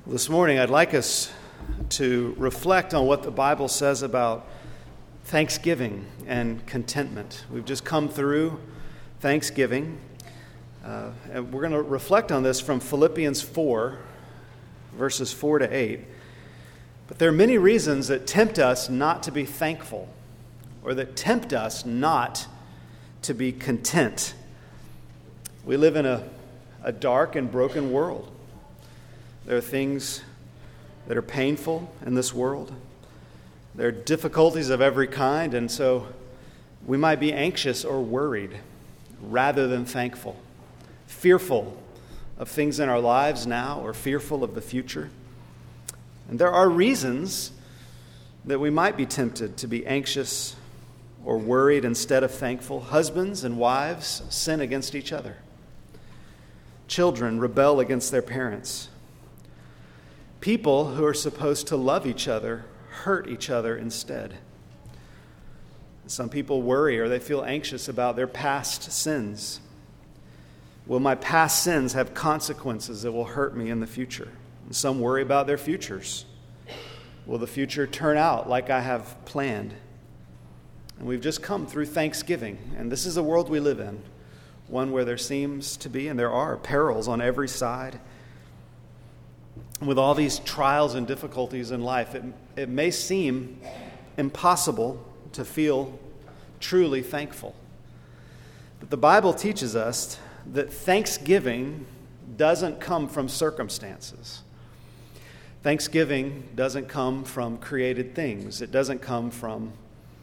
This morning, I'd like us to reflect on what the Bible says about thanksgiving and contentment. We've just come through Thanksgiving, and we're going to reflect on this from Philippians 4, verses 4 to 8. But there are many reasons that tempt us not to be thankful, or that tempt us not to be content. We live in a dark and broken world. There are things that are painful in this world. There are difficulties of every kind, and so we might be anxious or worried rather than thankful, fearful of things in our lives now or fearful of the future. And there are reasons that we might be tempted to be anxious or worried instead of thankful. Husbands and wives sin against each other. Children rebel against their parents. People who are supposed to love each other hurt each other instead. Some people worry or they feel anxious about their past sins. Will my past sins have consequences that will hurt me in the future? And some worry about their futures. Will the future turn out like I have planned? And we've just come through Thanksgiving, and this is the world we live in, one where there seems to be, and there are, perils on every side. With all these trials and difficulties in life, it may seem impossible to feel truly thankful. But the Bible teaches us that thanksgiving doesn't come from circumstances. Thanksgiving doesn't come from created things. It doesn't come from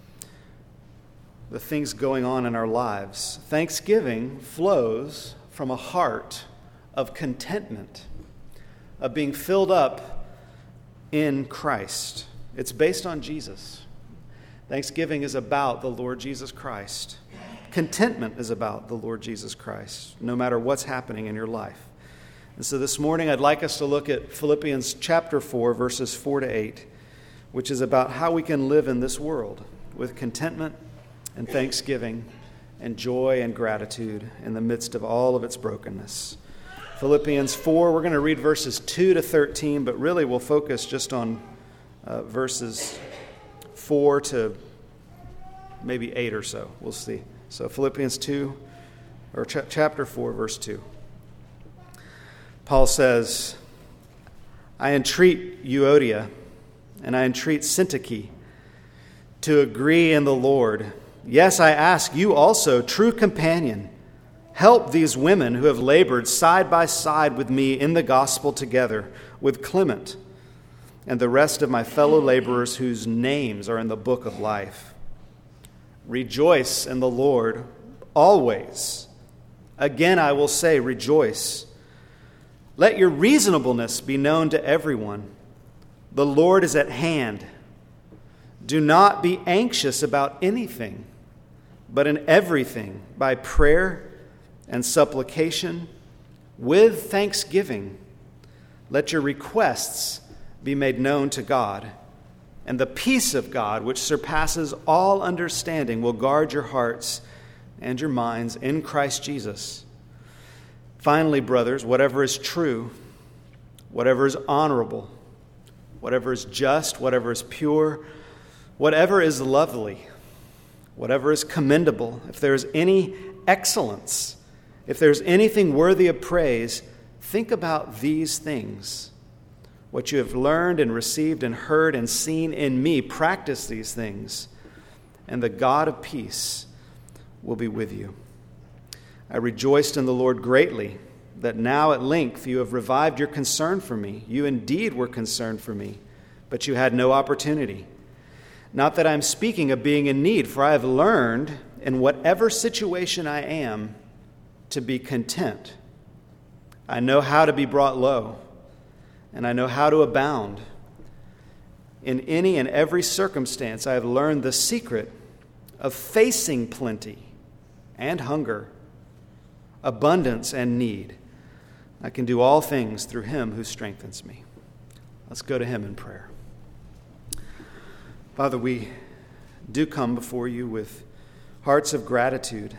the things going on in our lives. Thanksgiving flows from a heart of contentment, of being filled up in Christ. It's based on Jesus. Thanksgiving is about the Lord Jesus Christ. Contentment is about the Lord Jesus Christ, no matter what's happening in your life. And so this morning I'd like us to look at Philippians chapter 4, verses 4 to 8, which is about how we can live in this world with contentment and thanksgiving and joy and gratitude in the midst of all of its brokenness. Philippians 4, we're going to read verses 2 to 13, but really we'll focus just on verses 4 to maybe 8 or so. We'll see. So Philippians 2, or chapter 4, verse 2. Paul says, I entreat Euodia and I entreat Syntyche to agree in the Lord. Yes, I ask you also, true companion, help these women who have labored side by side with me in the gospel together with Clement and the rest of my fellow laborers whose names are in the book of life. Rejoice in the Lord always. Again, I will say, rejoice. Let your reasonableness be known to everyone. The Lord is at hand. Do not be anxious about anything, but in everything, by prayer and supplication, with thanksgiving, let your requests be made known to God. And the peace of God, which surpasses all understanding, will guard your hearts and your minds in Christ Jesus. Finally, brothers, whatever is true, whatever is honorable, whatever is just, whatever is pure, whatever is lovely, whatever is commendable, if there is any excellence, if there's anything worthy of praise, think about these things. What you have learned and received and heard and seen in me, practice these things, and the God of peace will be with you. I rejoiced in the Lord greatly that now at length you have revived your concern for me. You indeed were concerned for me, but you had no opportunity. Not that I am speaking of being in need, for I have learned in whatever situation I am to be content. I know how to be brought low, and I know how to abound. In any and every circumstance, I have learned the secret of facing plenty and hunger, abundance and need. I can do all things through him who strengthens me. Let's go to him in prayer. Father, we do come before you with hearts of gratitude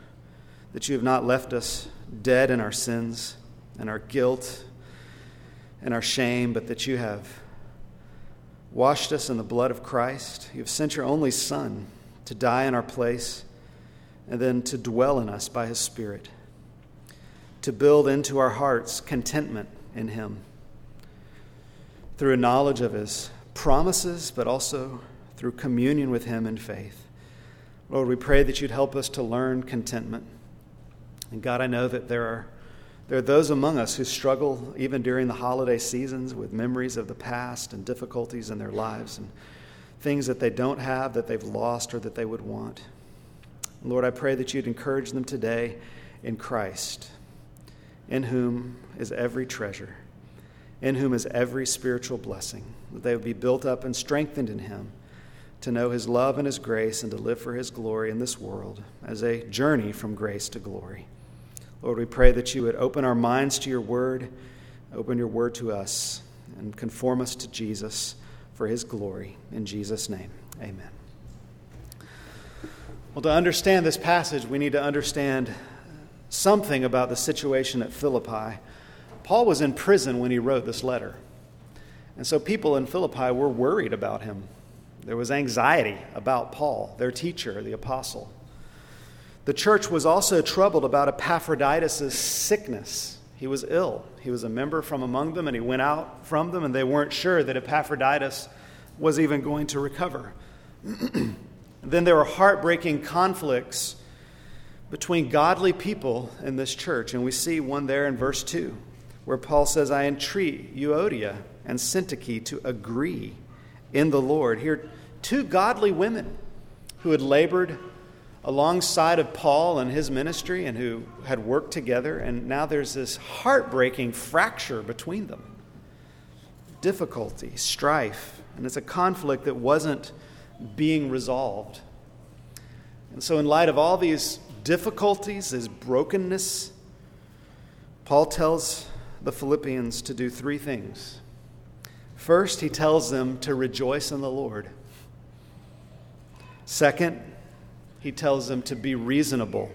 that you have not left us dead in our sins and our guilt, and our shame, but that you have washed us in the blood of Christ. You have sent your only Son to die in our place and then to dwell in us by his Spirit, to build into our hearts contentment in him through a knowledge of his promises, but also through communion with him in faith. Lord, we pray that you'd help us to learn contentment. And God, I know that there are those among us who struggle even during the holiday seasons with memories of the past and difficulties in their lives and things that they don't have, that they've lost, or that they would want. Lord, I pray that you'd encourage them today in Christ, in whom is every treasure, in whom is every spiritual blessing, that they would be built up and strengthened in him to know his love and his grace and to live for his glory in this world as a journey from grace to glory. Lord, we pray that you would open our minds to your word, open your word to us, and conform us to Jesus for his glory. In Jesus' name, amen. Well, to understand this passage, we need to understand something about the situation at Philippi. Paul was in prison when he wrote this letter. And so people in Philippi were worried about him. There was anxiety about Paul, their teacher, the apostle. The church was also troubled about Epaphroditus' sickness. He was ill. He was a member from among them, and he went out from them, and they weren't sure that Epaphroditus was even going to recover. Then there were heartbreaking conflicts between godly people in this church, and we see one there in verse 2, where Paul says, I entreat Euodia and Syntyche to agree in the Lord. Here, two godly women who had labored alongside of Paul and his ministry and who had worked together, and now there's this heartbreaking fracture between them. Difficulty, strife, and it's a conflict that wasn't being resolved. And so in light of all these difficulties, this brokenness, Paul tells the Philippians to do three things. First, he tells them to rejoice in the Lord. Second, he tells them to be reasonable.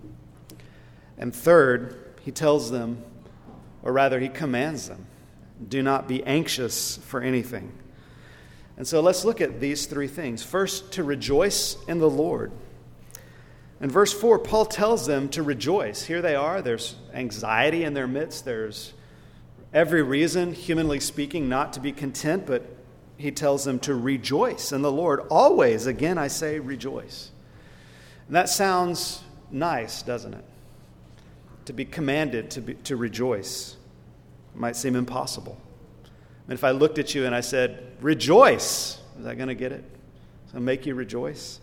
And third, he tells them, or rather he commands them, do not be anxious for anything. And so let's look at these three things. First, to rejoice in the Lord. In verse 4, Paul tells them to rejoice. Here they are. There's anxiety in their midst. There's every reason, humanly speaking, not to be content, but he tells them to rejoice in the Lord. Always, again, I say rejoice. And that sounds nice, doesn't it? To be commanded to rejoice. It might seem impossible. And if I looked at you and I said, rejoice, is that going to get it? Is it going to make you rejoice?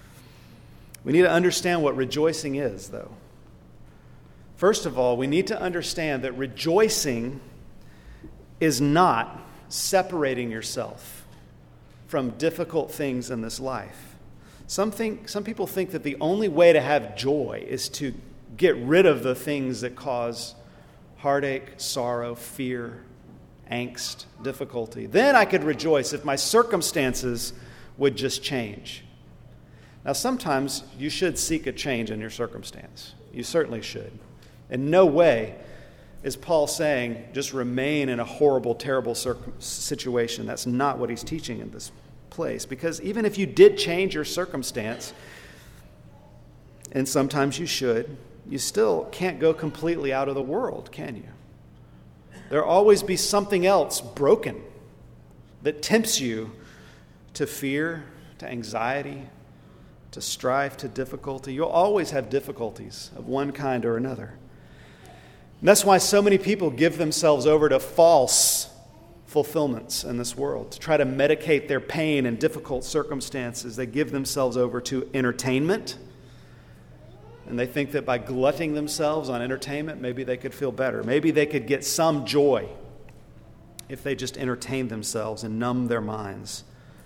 We need to understand what rejoicing is, though. First of all, we need to understand that rejoicing is not separating yourself from difficult things in this life. Some people think that the only way to have joy is to get rid of the things that cause heartache, sorrow, fear, angst, difficulty. Then I could rejoice if my circumstances would just change. Now, sometimes you should seek a change in your circumstance. You certainly should. In no way is Paul saying just remain in a horrible, terrible situation. That's not what he's teaching in this place. Because even if you did change your circumstance, and sometimes you should, you still can't go completely out of the world, can you? There'll always be something else broken that tempts you to fear, to anxiety, to strife, to difficulty. You'll always have difficulties of one kind or another. And that's why so many people give themselves over to false fulfillments in this world. To try to medicate their pain and difficult circumstances, they give themselves over to entertainment. And they think that by glutting themselves on entertainment, maybe they could feel better. Maybe they could get some joy if they just entertained themselves and numbed their minds.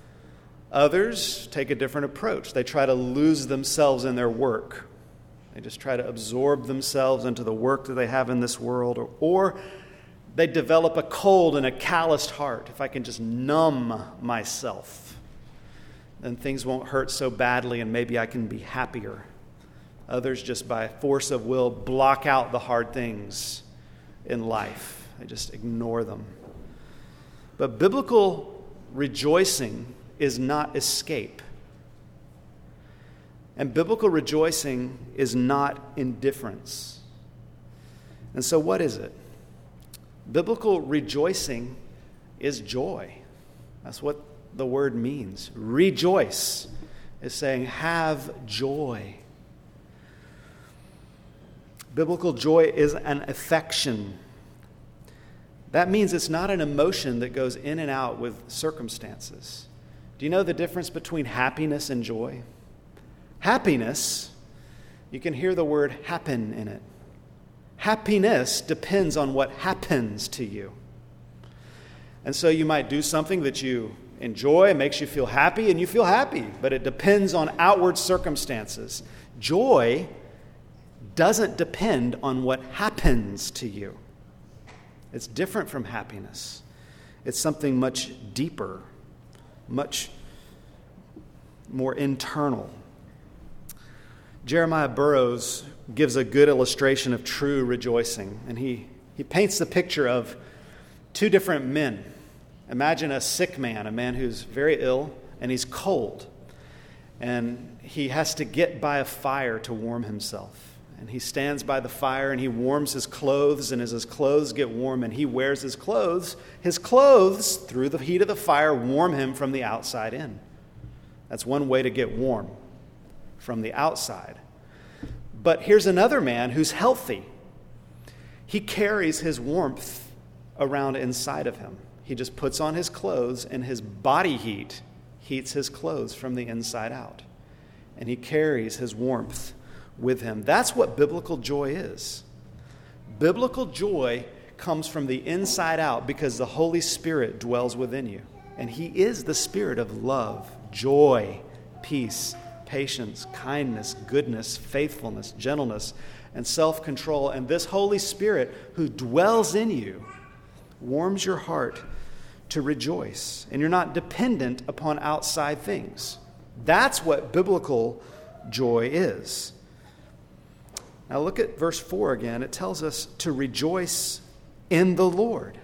Others take a different approach. They try to lose themselves in their work. They just try to absorb themselves into the work that they have in this world. Or they develop a cold and a calloused heart. If I can just numb myself, then things won't hurt so badly and maybe I can be happier. Others just by force of will block out the hard things in life. They just ignore them. But biblical rejoicing is not escape. And biblical rejoicing is not indifference. And so what is it? Biblical rejoicing is joy. That's what the word means. Rejoice is saying have joy. Biblical joy is an affection. That means it's not an emotion that goes in and out with circumstances. Do you know the difference between happiness and joy? Happiness, you can hear the word happen in it. Happiness depends on what happens to you. And so you might do something that you enjoy, it makes you feel happy, and you feel happy, but it depends on outward circumstances. Joy doesn't depend on what happens to you. It's different from happiness. It's something much deeper, much more internal. Jeremiah Burroughs gives a good illustration of true rejoicing, and he paints the picture of two different men. Imagine a sick man, a man who's very ill, and he's cold, and he has to get by a fire to warm himself. And he stands by the fire and he warms his clothes, and as his clothes get warm and he wears his clothes, through the heat of the fire, warm him from the outside in. That's one way to get warm, from the outside. But here's another man who's healthy. He carries his warmth around inside of him. He just puts on his clothes, and his body heat heats his clothes from the inside out. And he carries his warmth with him. That's what biblical joy is. Biblical joy comes from the inside out because the Holy Spirit dwells within you. And He is the Spirit of love, joy, peace, patience, kindness, goodness, faithfulness, gentleness, and self-control. And this Holy Spirit who dwells in you warms your heart to rejoice. And you're not dependent upon outside things. That's what biblical joy is. Now look at verse 4 again. It tells us to rejoice in the Lord.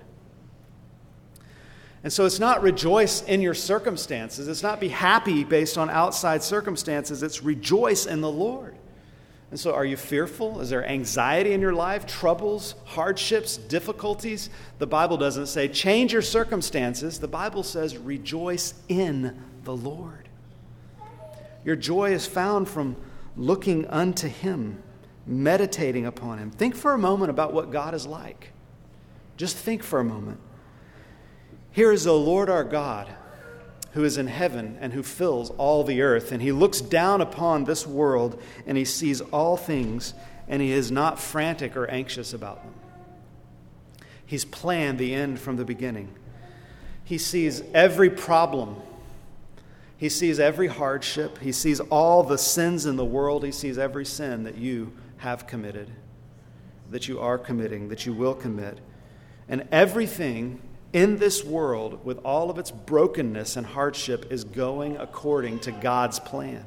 And so it's not rejoice in your circumstances. It's not be happy based on outside circumstances. It's rejoice in the Lord. And so are you fearful? Is there anxiety in your life, troubles, hardships, difficulties? The Bible doesn't say change your circumstances. The Bible says rejoice in the Lord. Your joy is found from looking unto Him, meditating upon Him. Think for a moment about what God is like. Just think for a moment. Here is the Lord our God, who is in heaven and who fills all the earth. And He looks down upon this world and He sees all things, and He is not frantic or anxious about them. He's planned the end from the beginning. He sees every problem. He sees every hardship. He sees all the sins in the world. He sees every sin that you have committed, that you are committing, that you will commit. And everything in this world, with all of its brokenness and hardship, is going according to God's plan.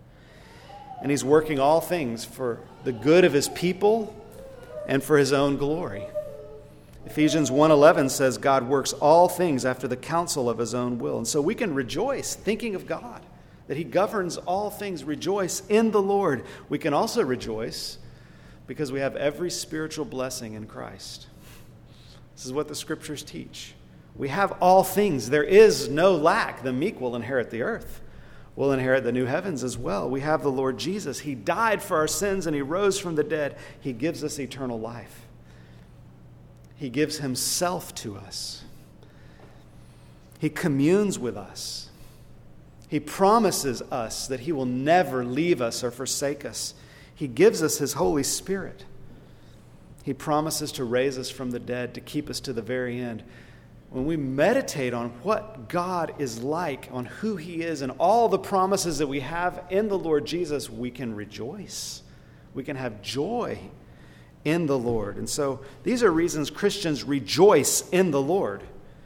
And He's working all things for the good of His people and for His own glory. Ephesians 1:11 says God works all things after the counsel of His own will. And so we can rejoice thinking of God, that He governs all things. Rejoice in the Lord. We can also rejoice because we have every spiritual blessing in Christ. This is what the Scriptures teach. We have all things. There is no lack. The meek will inherit the earth. We'll inherit the new heavens as well. We have the Lord Jesus. He died for our sins and He rose from the dead. He gives us eternal life. He gives Himself to us. He communes with us. He promises us that He will never leave us or forsake us. He gives us His Holy Spirit. He promises to raise us from the dead, to keep us to the very end. When we meditate on what God is like, on who He is, and all the promises that we have in the Lord Jesus, we can rejoice. We can have joy in the Lord. And so these are reasons Christians rejoice in the Lord.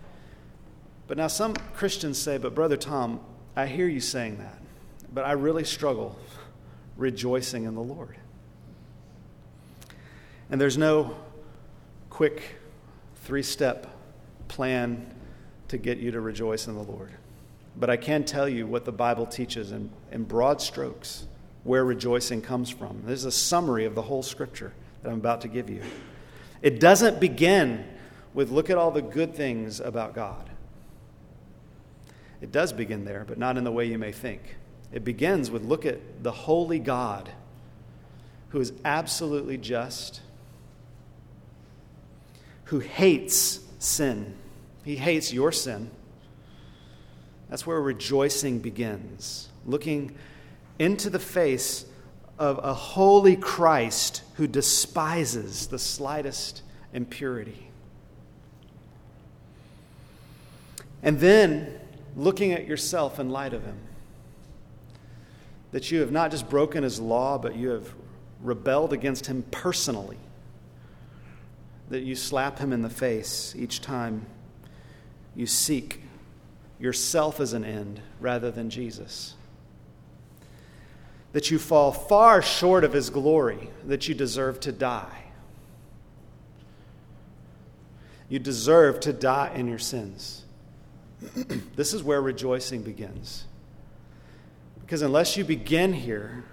But now some Christians say, but Brother Tom, I hear you saying that, but I really struggle rejoicing in the Lord. And there's no quick 3-step plan to get you to rejoice in the Lord. But I can tell you what the Bible teaches in broad strokes, where rejoicing comes from. This is a summary of the whole Scripture that I'm about to give you. It doesn't begin with look at all the good things about God. It does begin there, but not in the way you may think. It begins with look at the holy God who is absolutely just, who hates sin. He hates your sin. That's where rejoicing begins. Looking into the face of a holy Christ who despises the slightest impurity. And then looking at yourself in light of him. That you have not just broken his law, but you have rebelled against him personally. That you slap him in the face each time you seek yourself as an end rather than Jesus. That you fall far short of his glory, that you deserve to die. You deserve to die in your sins. This is where rejoicing begins. Because unless you begin here,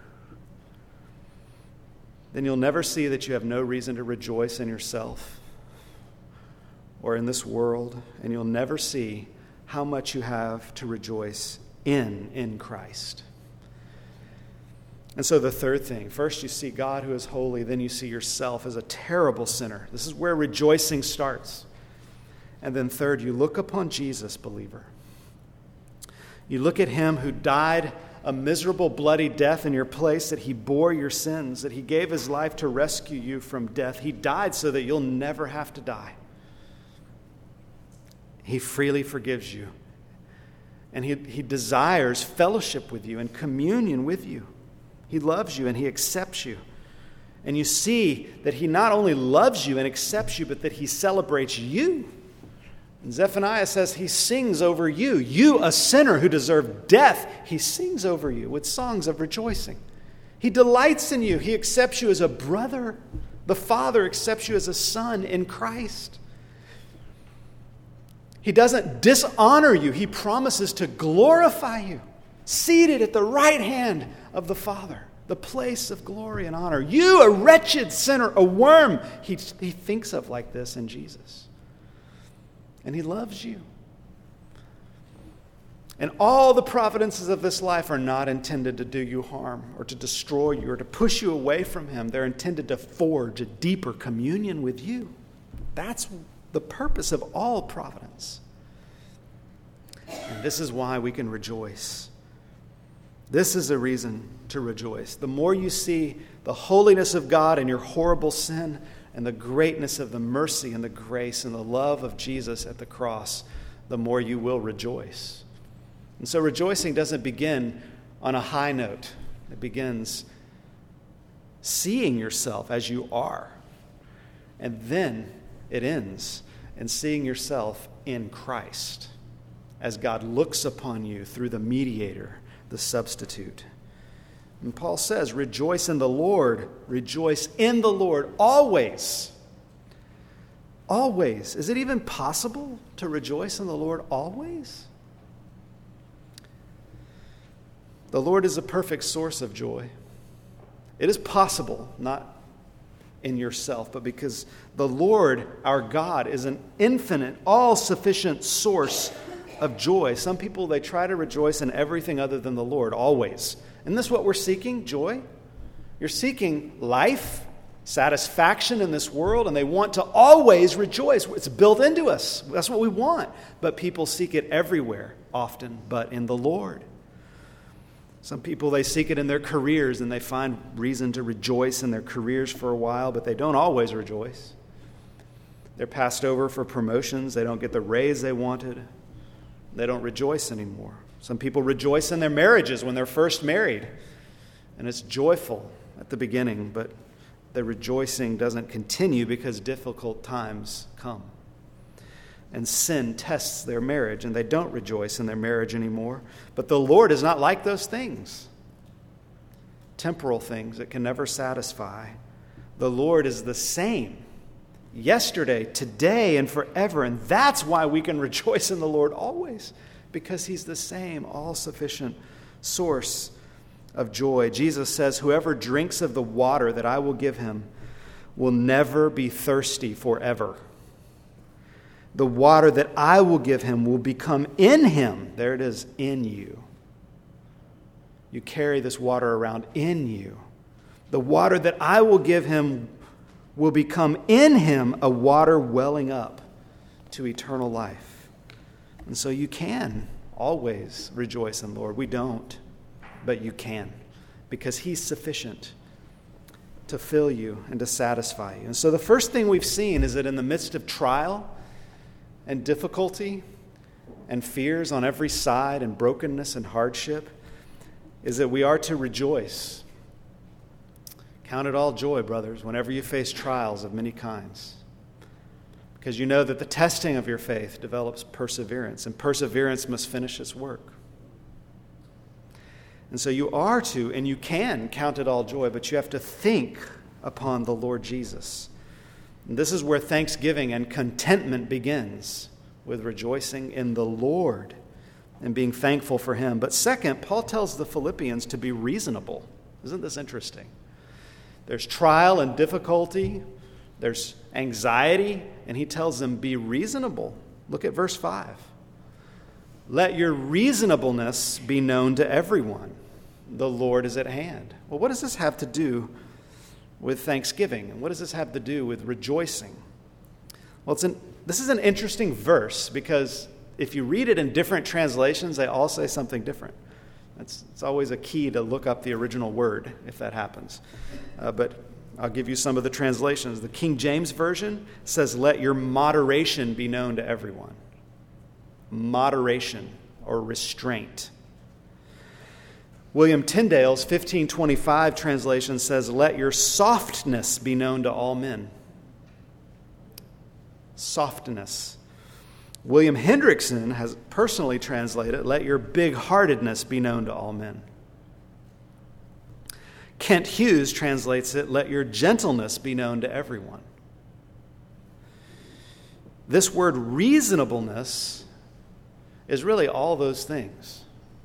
then you'll never see that you have no reason to rejoice in yourself or in this world, and you'll never see how much you have to rejoice in Christ. And so the third thing, first you see God who is holy, then you see yourself as a terrible sinner. This is where rejoicing starts. And then third, you look upon Jesus, believer. You look at him who died a miserable, bloody death in your place, that he bore your sins, that he gave his life to rescue you from death. He died so that you'll never have to die. He freely forgives you. And he desires fellowship with you and communion with you. He loves you and he accepts you. And you see that he not only loves you and accepts you, but that he celebrates you. And Zephaniah says he sings over you. You, a sinner who deserved death, he sings over you with songs of rejoicing. He delights in you. He accepts you as a brother. The Father accepts you as a son in Christ. He doesn't dishonor you. He promises to glorify you, seated at the right hand of the Father, the place of glory and honor. You, a wretched sinner, a worm, he thinks of like this in Jesus. And he loves you. And all the providences of this life are not intended to do you harm or to destroy you or to push you away from him. They're intended to forge a deeper communion with you. That's the purpose of all providence. And this is why we can rejoice. This is a reason to rejoice. The more you see the holiness of God and your horrible sin and the greatness of the mercy and the grace and the love of Jesus at the cross, the more you will rejoice. And so rejoicing doesn't begin on a high note. It begins seeing yourself as you are. And then it ends in seeing yourself in Christ as God looks upon you through the mediator, the substitute. And Paul says, rejoice in the Lord. Rejoice in the Lord always. Always. Is it even possible to rejoice in the Lord always? The Lord is a perfect source of joy. It is possible, not in yourself, but because the Lord, our God, is an infinite, all-sufficient source of joy. Some people, they try to rejoice in everything other than the Lord, always. Isn't this what we're seeking? Joy? You're seeking life, satisfaction in this world, and they want to always rejoice. It's built into us. That's what we want. But people seek it everywhere, often, but in the Lord. Some people, they seek it in their careers, and they find reason to rejoice in their careers for a while, but they don't always rejoice. They're passed over for promotions. They don't get the raise they wanted. They don't rejoice anymore. Some people rejoice in their marriages when they're first married, and it's joyful at the beginning, but the rejoicing doesn't continue because difficult times come. And sin tests their marriage, and they don't rejoice in their marriage anymore. But the Lord is not like those things, temporal things that can never satisfy. The Lord is the same yesterday, today, and forever. And that's why we can rejoice in the Lord always, because he's the same all-sufficient source of joy. Jesus says, whoever drinks of the water that I will give him will never be thirsty forever. The water that I will give him will become in him. There it is, in you. You carry this water around in you. The water that I will give him will become in him a water welling up to eternal life. And so you can always rejoice in the Lord. We don't, but you can, because he's sufficient to fill you and to satisfy you. And so the first thing we've seen is that in the midst of trial and difficulty and fears on every side and brokenness and hardship, is that we are to rejoice. Count it all joy, brothers, whenever you face trials of many kinds, because you know that the testing of your faith develops perseverance, and perseverance must finish its work. And so you are to, and you can count it all joy, but you have to think upon the Lord Jesus. And this is where thanksgiving and contentment begins, with rejoicing in the Lord and being thankful for him. But second, Paul tells the Philippians to be reasonable. Isn't this interesting? There's trial and difficulty, there's anxiety, and he tells them, be reasonable. Look at verse 5. Let your reasonableness be known to everyone. The Lord is at hand. Well, what does this have to do with thanksgiving? And what does this have to do with rejoicing? Well, this is an interesting verse, because if you read it in different translations, they all say something different. It's always a key to look up the original word if that happens. But I'll give you some of the translations. The King James Version says, let your moderation be known to everyone. Moderation or restraint. William Tyndale's 1525 translation says, let your softness be known to all men. Softness. William Hendrickson has personally translated, let your big-heartedness be known to all men. Kent Hughes translates it, let your gentleness be known to everyone. This word reasonableness is really all those things.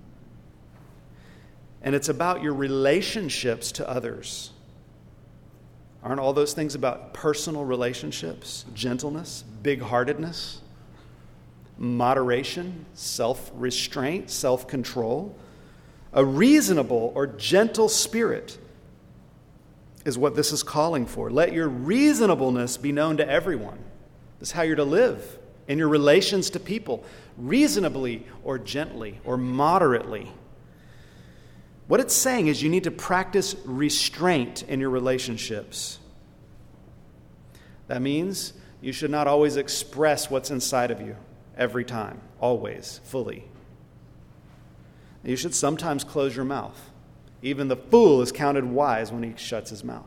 And it's about your relationships to others. Aren't all those things about personal relationships, gentleness, big-heartedness? Moderation, self-restraint, self-control. A reasonable or gentle spirit is what this is calling for. Let your reasonableness be known to everyone. This is how you're to live in your relations to people, reasonably or gently or moderately. What it's saying is you need to practice restraint in your relationships. That means you should not always express what's inside of you. Every time, always, fully. You should sometimes close your mouth. Even the fool is counted wise when he shuts his mouth.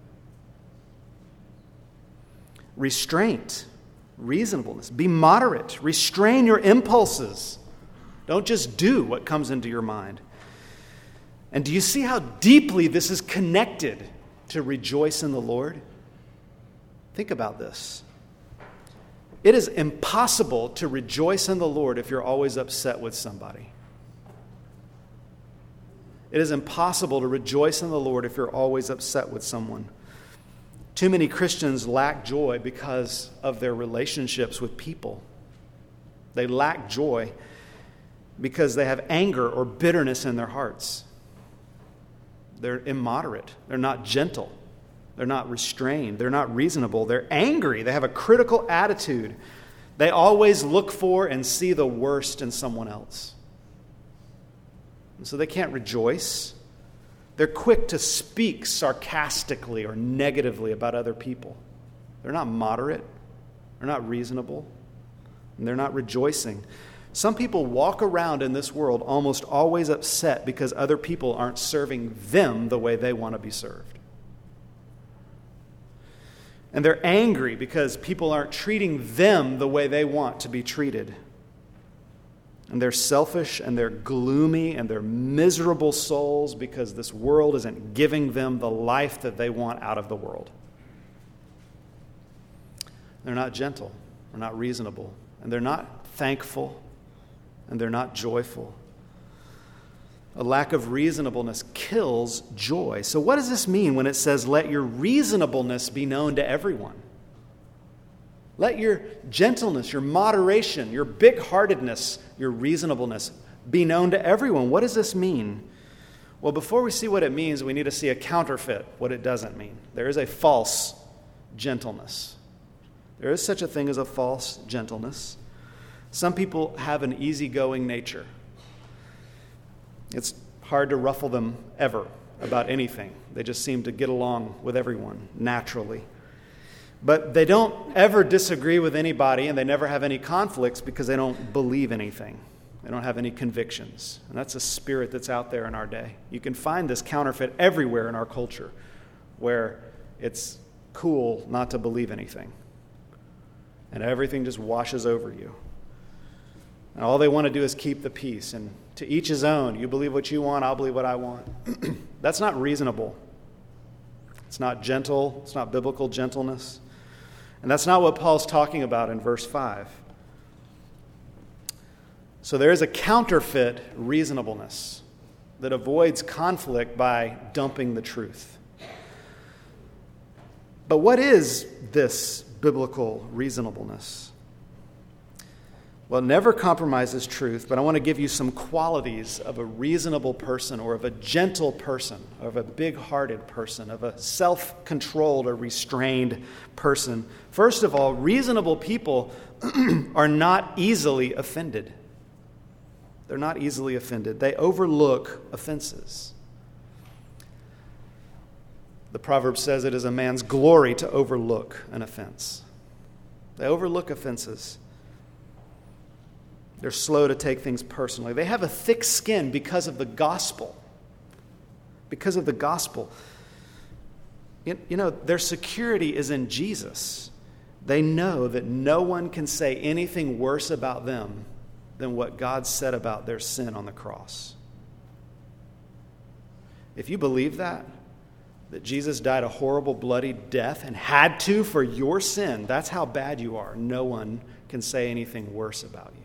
Restraint, reasonableness. Be moderate. Restrain your impulses. Don't just do what comes into your mind. And do you see how deeply this is connected to rejoice in the Lord? Think about this. It is impossible to rejoice in the Lord if you're always upset with somebody. It is impossible to rejoice in the Lord if you're always upset with someone. Too many Christians lack joy because of their relationships with people. They lack joy because they have anger or bitterness in their hearts. They're immoderate. They're not gentle. They're not restrained. They're not reasonable. They're angry. They have a critical attitude. They always look for and see the worst in someone else. And so they can't rejoice. They're quick to speak sarcastically or negatively about other people. They're not moderate. They're not reasonable. And they're not rejoicing. Some people walk around in this world almost always upset because other people aren't serving them the way they want to be served. And they're angry because people aren't treating them the way they want to be treated. And they're selfish and they're gloomy and they're miserable souls because this world isn't giving them the life that they want out of the world. They're not gentle. They're not reasonable. And they're not thankful. And they're not joyful. A lack of reasonableness kills joy. So what does this mean when it says, let your reasonableness be known to everyone? Let your gentleness, your moderation, your big-heartedness, your reasonableness be known to everyone. What does this mean? Well, before we see what it means, we need to see a counterfeit, what it doesn't mean. There is a false gentleness. There is such a thing as a false gentleness. Some people have an easygoing nature. It's hard to ruffle them ever about anything. They just seem to get along with everyone naturally. But they don't ever disagree with anybody, and they never have any conflicts because they don't believe anything. They don't have any convictions. And that's a spirit that's out there in our day. You can find this counterfeit everywhere in our culture where it's cool not to believe anything. And everything just washes over you. And all they want to do is keep the peace. And to each his own. You believe what you want, I'll believe what I want. That's not reasonable. It's not gentle. It's not biblical gentleness. And that's not what Paul's talking about in verse 5. So there is a counterfeit reasonableness that avoids conflict by dumping the truth. But what is this biblical reasonableness? Well, it never compromises truth, but I want to give you some qualities of a reasonable person or of a gentle person, or of a big-hearted person, of a self-controlled or restrained person. First of all, reasonable people are not easily offended. They're not easily offended. They overlook offenses. The proverb says it is a man's glory to overlook an offense. They overlook offenses. They're slow to take things personally. They have a thick skin because of the gospel. Because of the gospel. You know, their security is in Jesus. They know that no one can say anything worse about them than what God said about their sin on the cross. If you believe that Jesus died a horrible, bloody death and had to for your sin, that's how bad you are. No one can say anything worse about you.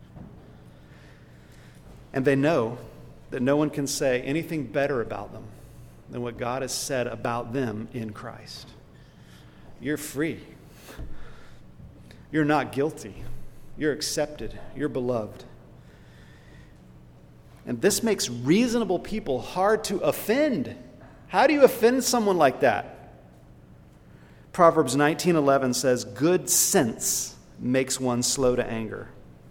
And they know that no one can say anything better about them than what God has said about them in Christ. You're free. You're not guilty. You're accepted. You're beloved. And this makes reasonable people hard to offend. How do you offend someone like that? Proverbs 19:11 says, "Good sense makes one slow to anger."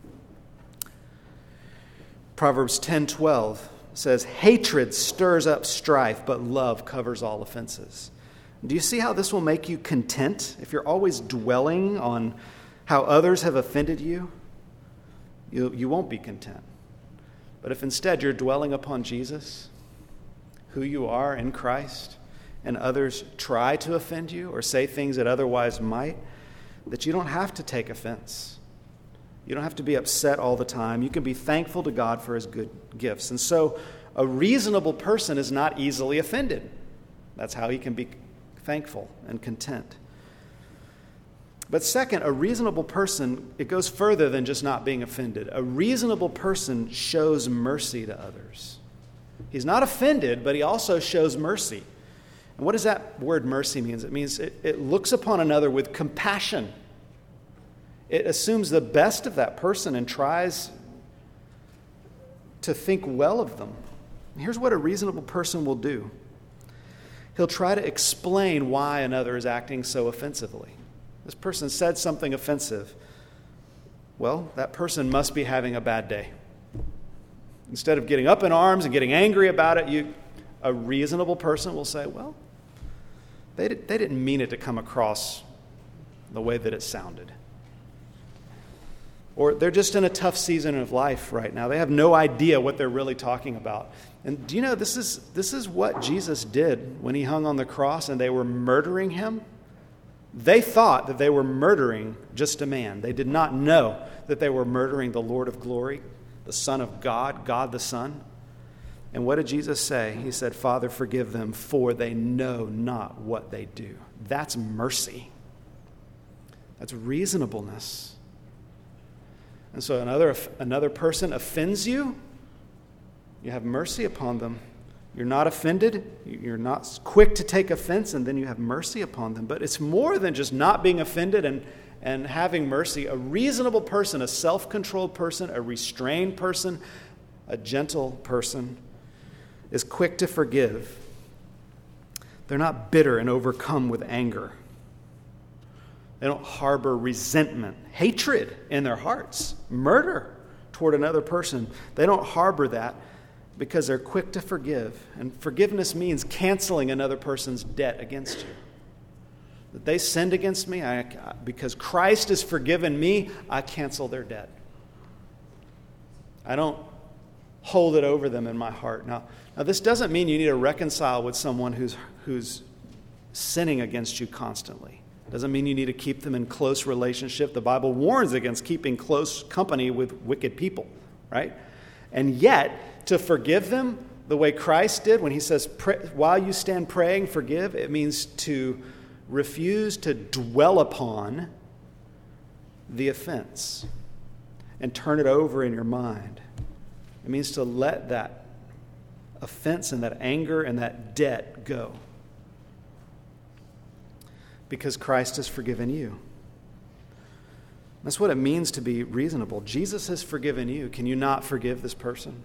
Proverbs 10:12 says, "Hatred stirs up strife, but love covers all offenses." Do you see how this will make you content? If you're always dwelling on how others have offended you, you won't be content. But if instead you're dwelling upon Jesus, who you are in Christ, and others try to offend you or say things that otherwise might, that you don't have to take offense. You don't have to be upset all the time. You can be thankful to God for his good gifts. And so a reasonable person is not easily offended. That's how he can be thankful and content. But second, a reasonable person, it goes further than just not being offended. A reasonable person shows mercy to others. He's not offended, but he also shows mercy. And what does that word mercy mean? It means it looks upon another with compassion. It assumes the best of that person and tries to think well of them. And here's what a reasonable person will do. He'll try to explain why another is acting so offensively. This person said something offensive. Well, that person must be having a bad day. Instead of getting up in arms and getting angry about it, a reasonable person will say, well, they didn't mean it to come across the way that it sounded. Or they're just in a tough season of life right now. They have no idea what they're really talking about. And do you know this is what Jesus did when he hung on the cross and they were murdering him? They thought that they were murdering just a man. They did not know that they were murdering the Lord of glory, the Son of God, God the Son. And what did Jesus say? He said, "Father, forgive them, for they know not what they do." That's mercy. That's reasonableness. And so another person offends you, you have mercy upon them. You're not offended, you're not quick to take offense, and then you have mercy upon them. But it's more than just not being offended and having mercy. A reasonable person, a self-controlled person, a restrained person, a gentle person is quick to forgive. They're not bitter and overcome with anger. They don't harbor resentment, hatred in their hearts, murder toward another person. They don't harbor that because they're quick to forgive. And forgiveness means canceling another person's debt against you. That they sinned against me, because Christ has forgiven me, I cancel their debt. I don't hold it over them in my heart. Now this doesn't mean you need to reconcile with someone who's sinning against you constantly. It doesn't mean you need to keep them in close relationship. The Bible warns against keeping close company with wicked people, right? And yet, to forgive them the way Christ did when he says, while you stand praying, forgive, it means to refuse to dwell upon the offense and turn it over in your mind. It means to let that offense and that anger and that debt go, because Christ has forgiven you. That's what it means to be reasonable. Jesus has forgiven you. Can you not forgive this person?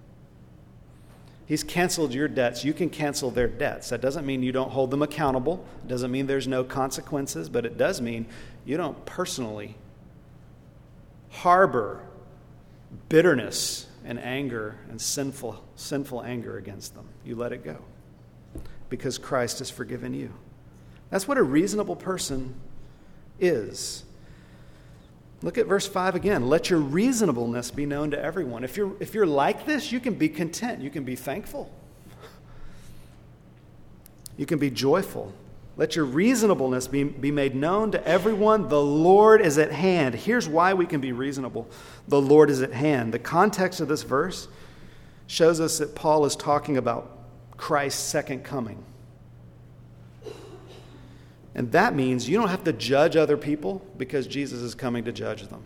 He's canceled your debts. You can cancel their debts. That doesn't mean you don't hold them accountable. It doesn't mean there's no consequences, but it does mean you don't personally harbor bitterness and anger and sinful anger against them. You let it go because Christ has forgiven you. That's what a reasonable person is. Look at verse 5 again. Let your reasonableness be known to everyone. If you're like this, you can be content. You can be thankful. You can be joyful. Let your reasonableness be made known to everyone. The Lord is at hand. Here's why we can be reasonable. The Lord is at hand. The context of this verse shows us that Paul is talking about Christ's second coming. And that means you don't have to judge other people because Jesus is coming to judge them.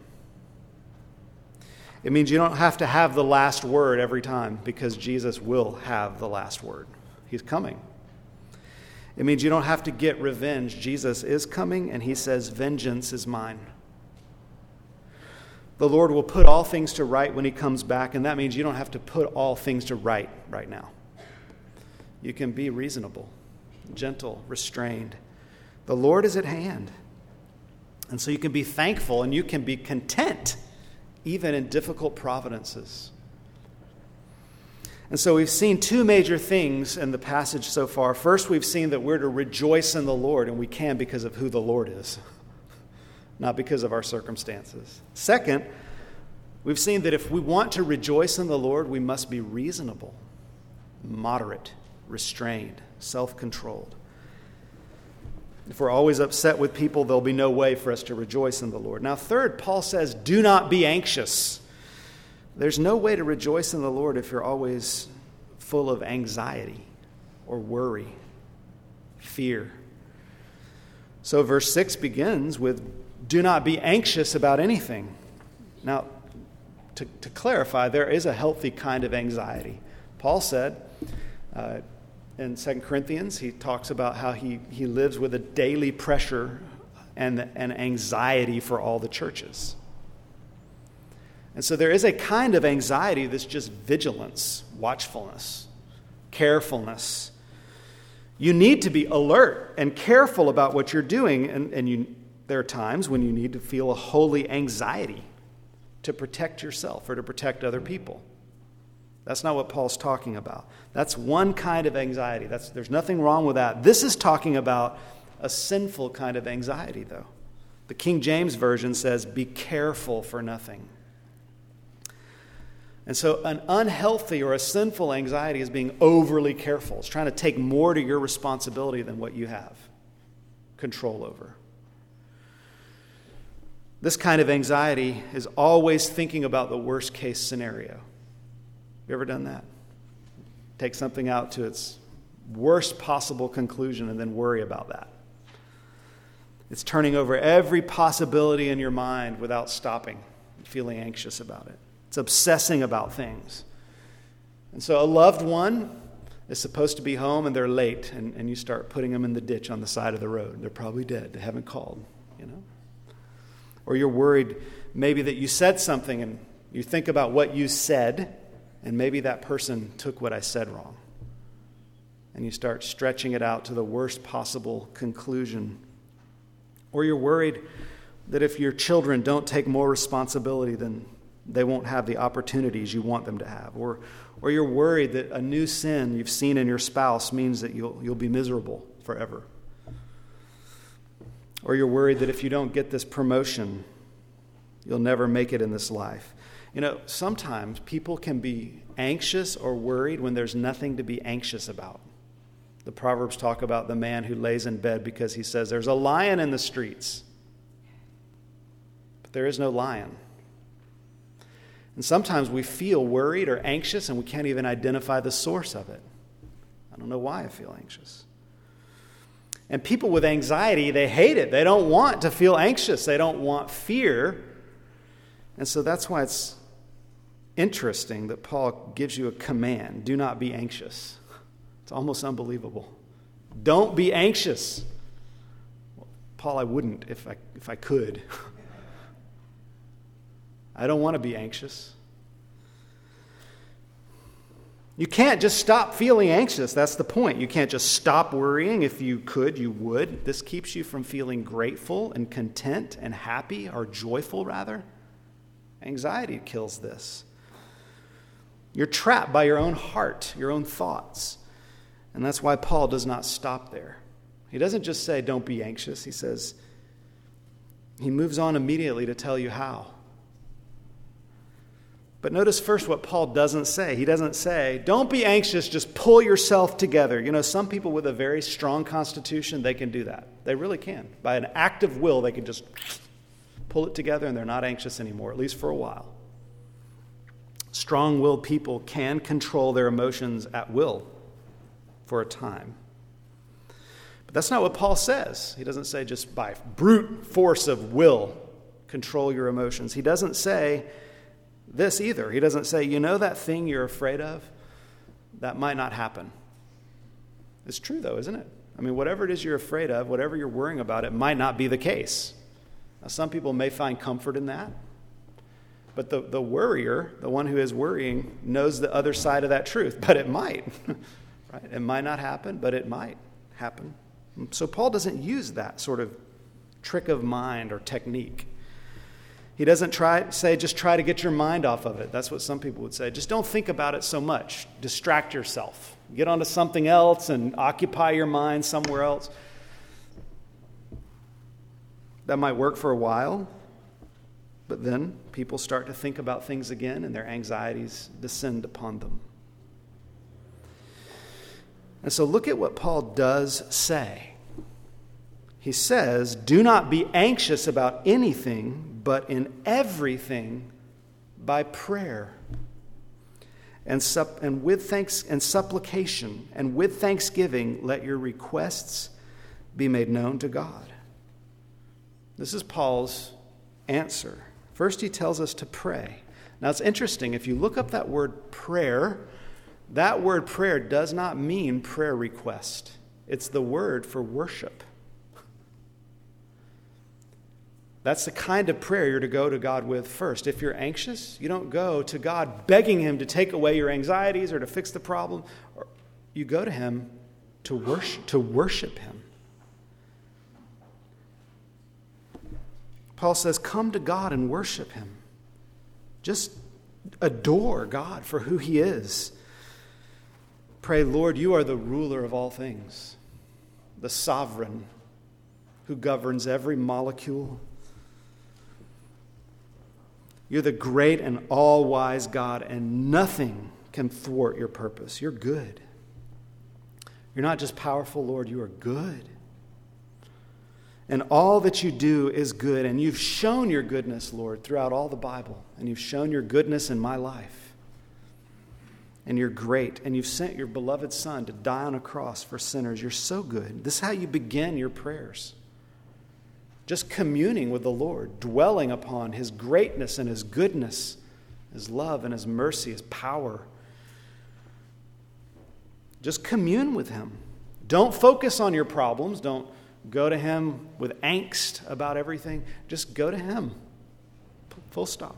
It means you don't have to have the last word every time because Jesus will have the last word. He's coming. It means you don't have to get revenge. Jesus is coming, and he says, vengeance is mine. The Lord will put all things to right when he comes back, and that means you don't have to put all things to right now. You can be reasonable, gentle, restrained. The Lord is at hand. And so you can be thankful and you can be content even in difficult providences. And so we've seen two major things in the passage so far. First, we've seen that we're to rejoice in the Lord, and we can because of who the Lord is, not because of our circumstances. Second, we've seen that if we want to rejoice in the Lord, we must be reasonable, moderate, restrained, self-controlled. If we're always upset with people, there'll be no way for us to rejoice in the Lord. Now, third, Paul says, do not be anxious. There's no way to rejoice in the Lord if you're always full of anxiety or worry, fear. So verse 6 begins with, do not be anxious about anything. Now, to clarify, there is a healthy kind of anxiety. Paul said, in 2 Corinthians, he talks about how he lives with a daily pressure and anxiety for all the churches. And so there is a kind of anxiety that's just vigilance, watchfulness, carefulness. You need to be alert and careful about what you're doing, and there are times when you need to feel a holy anxiety to protect yourself or to protect other people. That's not what Paul's talking about. That's one kind of anxiety. There's nothing wrong with that. This is talking about a sinful kind of anxiety, though. The King James Version says, be careful for nothing. And so an unhealthy or a sinful anxiety is being overly careful. It's trying to take more to your responsibility than what you have control over. This kind of anxiety is always thinking about the worst case scenario. You ever done that? Take something out to its worst possible conclusion and then worry about that. It's turning over every possibility in your mind without stopping, feeling anxious about it. It's obsessing about things. And so a loved one is supposed to be home and they're late, and you start putting them in the ditch on the side of the road. They're probably dead. They haven't called, Or you're worried maybe that you said something and you think about what you said, and maybe that person took what I said wrong. And you start stretching it out to the worst possible conclusion. Or you're worried that if your children don't take more responsibility, then they won't have the opportunities you want them to have. Or you're worried that a new sin you've seen in your spouse means that you'll be miserable forever. Or you're worried that if you don't get this promotion, you'll never make it in this life. Sometimes people can be anxious or worried when there's nothing to be anxious about. The Proverbs talk about the man who lays in bed because he says, there's a lion in the streets. But there is no lion. And sometimes we feel worried or anxious and we can't even identify the source of it. I don't know why I feel anxious. And people with anxiety, they hate it. They don't want to feel anxious. They don't want fear. And so that's why it's interesting that Paul gives you a command. Do not be anxious. It's almost unbelievable. Don't be anxious. Well, Paul, I wouldn't if I could. I don't want to be anxious. You can't just stop feeling anxious. That's the point. You can't just stop worrying. If you could, you would. This keeps you from feeling grateful and content and happy, or joyful rather. Anxiety kills this. You're trapped by your own heart, your own thoughts. And that's why Paul does not stop there. He doesn't just say, don't be anxious. He moves on immediately to tell you how. But notice first what Paul doesn't say. He doesn't say, don't be anxious, just pull yourself together. Some people with a very strong constitution, they can do that. They really can. By an act of will, they can just pull it together and they're not anxious anymore, at least for a while. Strong-willed people can control their emotions at will for a time. But that's not what Paul says. He doesn't say just by brute force of will control your emotions. He doesn't say this either. He doesn't say, that thing you're afraid of, that might not happen. It's true though, isn't it? Whatever it is you're afraid of, whatever you're worrying about, it might not be the case. Now, some people may find comfort in that. But the worrier, the one who is worrying, knows the other side of that truth. But it might. Right? It might not happen, but it might happen. So Paul doesn't use that sort of trick of mind or technique. He doesn't just try to get your mind off of it. That's what some people would say. Just don't think about it so much. Distract yourself. Get onto something else and occupy your mind somewhere else. That might work for a while, but then people start to think about things again and their anxieties descend upon them. And so look at what Paul does say. He says, do not be anxious about anything, but in everything by prayer and supplication and with thanksgiving, let your requests be made known to God. This is Paul's answer. First, he tells us to pray. Now, it's interesting. If you look up that word prayer does not mean prayer request. It's the word for worship. That's the kind of prayer you're to go to God with first. If you're anxious, you don't go to God begging him to take away your anxieties or to fix the problem. You go to him to worship him. Paul says, come to God and worship him. Just adore God for who he is. Pray, Lord, you are the ruler of all things, the sovereign who governs every molecule. You're the great and all-wise God, and nothing can thwart your purpose. You're good. You're not just powerful, Lord, you are good. And all that you do is good. And you've shown your goodness, Lord, throughout all the Bible. And you've shown your goodness in my life. And you're great. And you've sent your beloved Son to die on a cross for sinners. You're so good. This is how you begin your prayers. just communing with the Lord, dwelling upon his greatness and his goodness, his love and his mercy, his power. Just commune with him. Don't focus on your problems. Don't go to him with angst about everything. Just go to him. Full stop.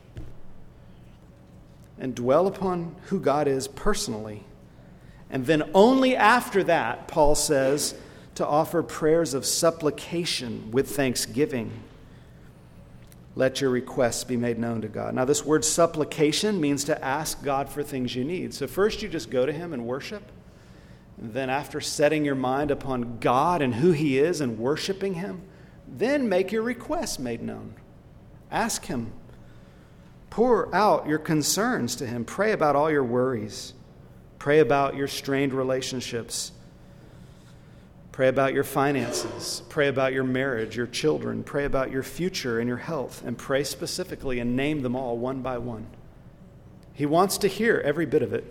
And dwell upon who God is personally. And then only after that, Paul says, to offer prayers of supplication with thanksgiving. Let your requests be made known to God. Now, this word supplication means to ask God for things you need. So first you just go to him and worship. And then after setting your mind upon God and who he is and worshiping him, then make your requests made known. Ask him. Pour out your concerns to him. Pray about all your worries. Pray about your strained relationships. Pray about your finances. Pray about your marriage, your children. Pray about your future and your health. And pray specifically and name them all one by one. He wants to hear every bit of it.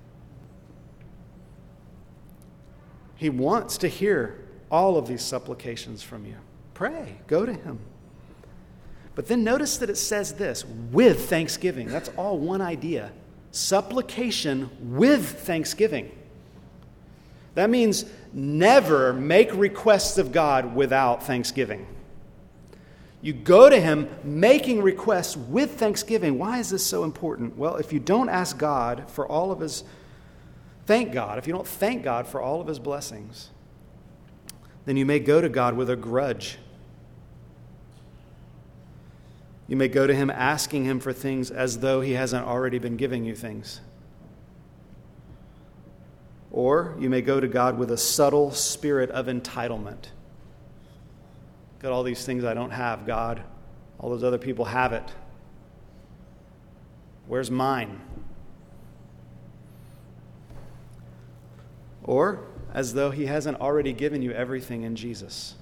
He wants to hear all of these supplications from you. Pray. Go to him. But then notice that it says this, with thanksgiving. That's all one idea. Supplication with thanksgiving. That means never make requests of God without thanksgiving. You go to him making requests with thanksgiving. Why is this so important? Well, if you don't ask God for all of his, thank God, if you don't thank God for all of his blessings, then you may go to God with a grudge. You may go to him asking him for things as though he hasn't already been giving you things. Or you may go to God with a subtle spirit of entitlement. Got all these things I don't have, God. All those other people have it. Where's mine? Or as though he hasn't already given you everything in Jesus.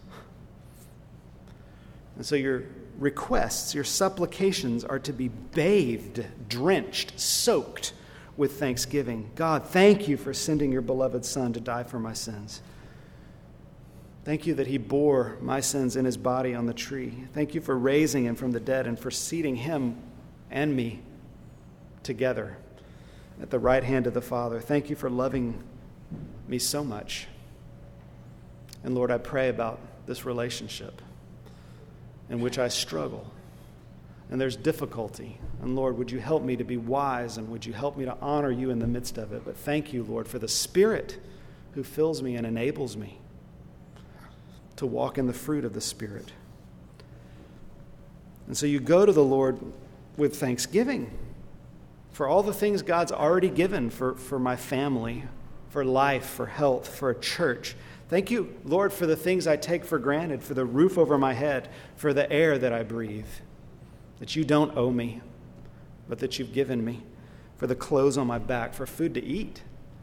And so your requests, your supplications are to be bathed, drenched, soaked with thanksgiving. God, thank you for sending your beloved Son to die for my sins. Thank you that he bore my sins in his body on the tree. Thank you for raising him from the dead and for seating him and me together at the right hand of the Father. Thank you for loving me so much. And Lord, I pray about this relationship in which I struggle. And there's difficulty. And Lord, would you help me to be wise, and would you help me to honor you in the midst of it? But thank you, Lord, for the Spirit who fills me and enables me to walk in the fruit of the Spirit. And so you go to the Lord with thanksgiving for all the things God's already given for my family, for life, for health, for a church. Thank you, Lord, for the things I take for granted, for the roof over my head, for the air that I breathe, that you don't owe me, but that you've given me, for the clothes on my back, for food to eat,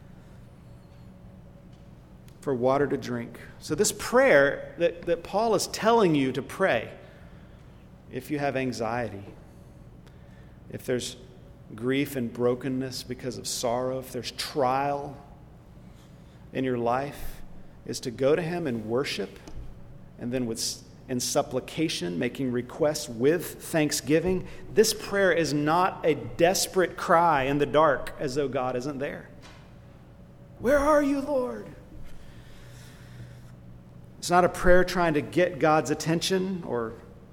for water to drink. So this prayer that Paul is telling you to pray, if you have anxiety, if there's grief and brokenness because of sorrow, if there's trial in your life, is to go to him in worship, and then in supplication, making requests with thanksgiving. This prayer is not a desperate cry in the dark as though God isn't there. Where are you, Lord? It's not a prayer trying to get God's attention or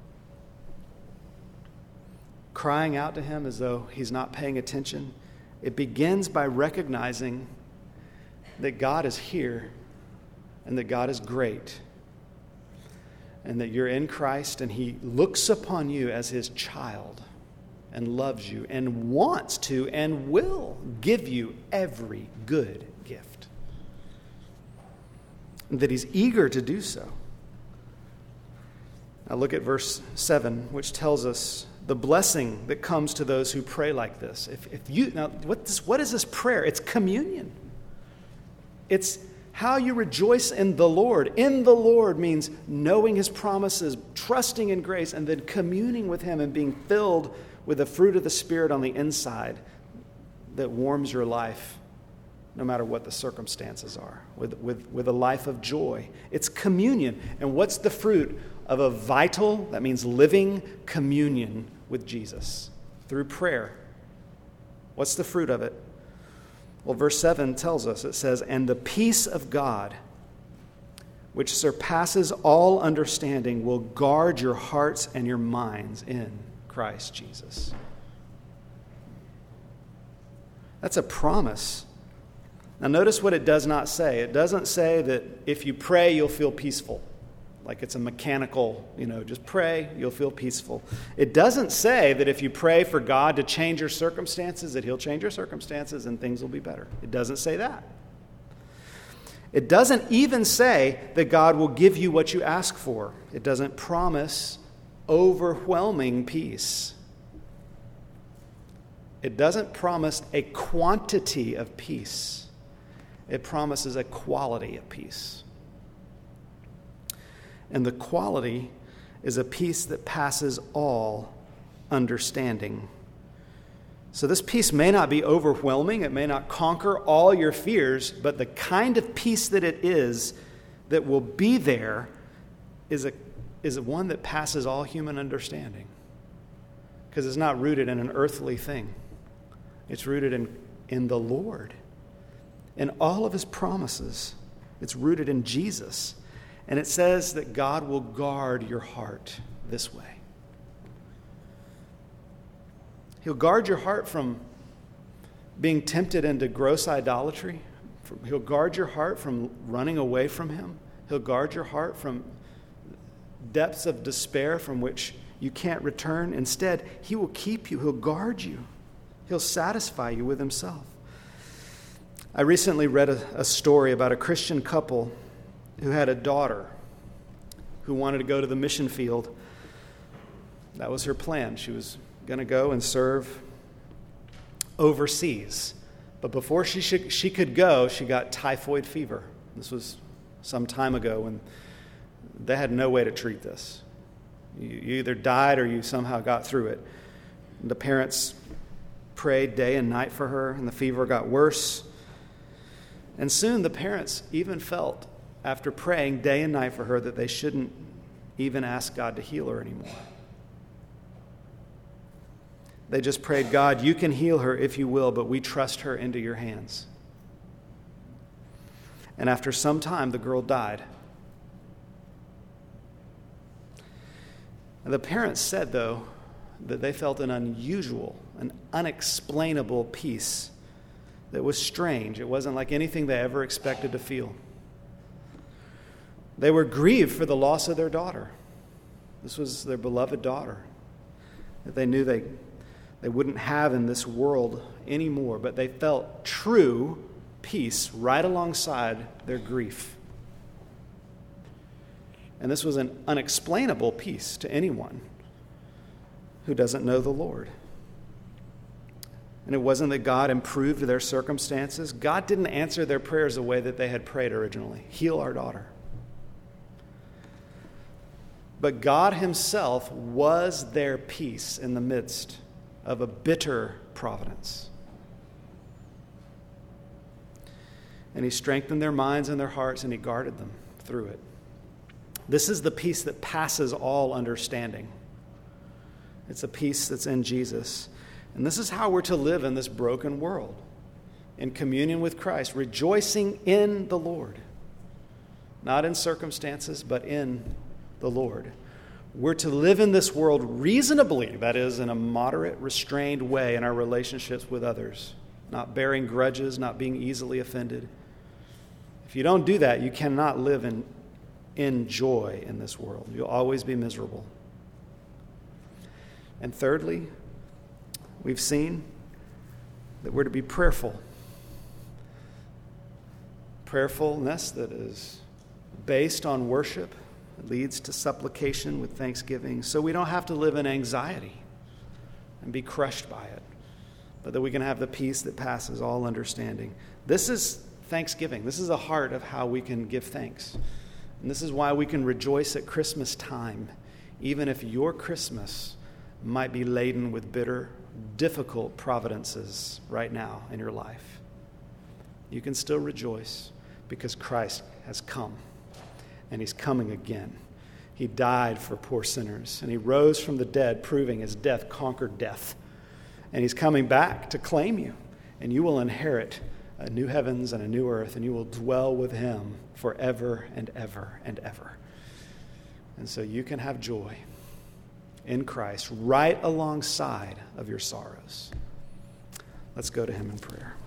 crying out to him as though he's not paying attention. It begins by recognizing that God is here and that God is great and that you're in Christ and he looks upon you as his child and loves you and wants to and will give you every good gift. And that he's eager to do so. Now look at verse 7, which tells us the blessing that comes to those who pray like this. What is this prayer? It's communion. It's how you rejoice in the Lord. In the Lord means knowing his promises, trusting in grace, and then communing with him and being filled with the fruit of the Spirit on the inside that warms your life no matter what the circumstances are, with a life of joy. It's communion. And what's the fruit? of a vital, that means living communion with Jesus through prayer. What's the fruit of it? Well, verse 7 tells us, it says, "And the peace of God, which surpasses all understanding, will guard your hearts and your minds in Christ Jesus." That's a promise. Now notice what it does not say. It doesn't say that if you pray, you'll feel peaceful. Like it's a mechanical, just pray, you'll feel peaceful. It doesn't say that if you pray for God to change your circumstances, that he'll change your circumstances and things will be better. It doesn't say that. It doesn't even say that God will give you what you ask for. It doesn't promise overwhelming peace. It doesn't promise a quantity of peace. It promises a quality of peace. And the quality is a peace that passes all understanding. So this peace may not be overwhelming. It may not conquer all your fears, but the kind of peace that it is that will be there is one that passes all human understanding. Because it's not rooted in an earthly thing. It's rooted in the Lord. In all of his promises, it's rooted in Jesus. And it says that God will guard your heart this way. He'll guard your heart from being tempted into gross idolatry. He'll guard your heart from running away from him. He'll guard your heart from depths of despair from which you can't return. Instead, he will keep you. He'll guard you. He'll satisfy you with himself. I recently read a story about a Christian couple who had a daughter who wanted to go to the mission field. That was her plan. She was going to go and serve overseas. But before she could go, she got typhoid fever. This was some time ago when they had no way to treat this. You either died or you somehow got through it. And the parents prayed day and night for her, and the fever got worse. And soon the parents even felt, after praying day and night for her, that they shouldn't even ask God to heal her anymore. They just prayed, "God, you can heal her if you will, but we trust her into your hands." And after some time, the girl died. And the parents said, though, that they felt an unusual, an unexplainable peace that was strange. It wasn't like anything they ever expected to feel. They were grieved for the loss of their daughter. This was their beloved daughter that they knew they wouldn't have in this world anymore, but they felt true peace right alongside their grief. And this was an unexplainable peace to anyone who doesn't know the Lord. And it wasn't that God improved their circumstances. God didn't answer their prayers the way that they had prayed originally. Heal our daughter. But God himself was their peace in the midst of a bitter providence. And he strengthened their minds and their hearts, and he guarded them through it. This is the peace that passes all understanding. It's a peace that's in Jesus. And this is how we're to live in this broken world, in communion with Christ, rejoicing in the Lord. Not in circumstances, but in the Lord. We're to live in this world reasonably, that is, in a moderate, restrained way in our relationships with others, not bearing grudges, not being easily offended. If you don't do that, you cannot live in joy in this world. You'll always be miserable. And thirdly, we've seen that we're to be prayerful. Prayerfulness that is based on worship. It leads to supplication with thanksgiving, so we don't have to live in anxiety and be crushed by it, but that we can have the peace that passes all understanding. This is thanksgiving. This is the heart of how we can give thanks. And this is why we can rejoice at Christmas time, even if your Christmas might be laden with bitter, difficult providences right now in your life. You can still rejoice because Christ has come. And he's coming again. He died for poor sinners, and he rose from the dead, proving his death conquered death. And he's coming back to claim you, and you will inherit a new heavens and a new earth, and you will dwell with him forever and ever and ever. And so you can have joy in Christ right alongside of your sorrows. Let's go to him in prayer.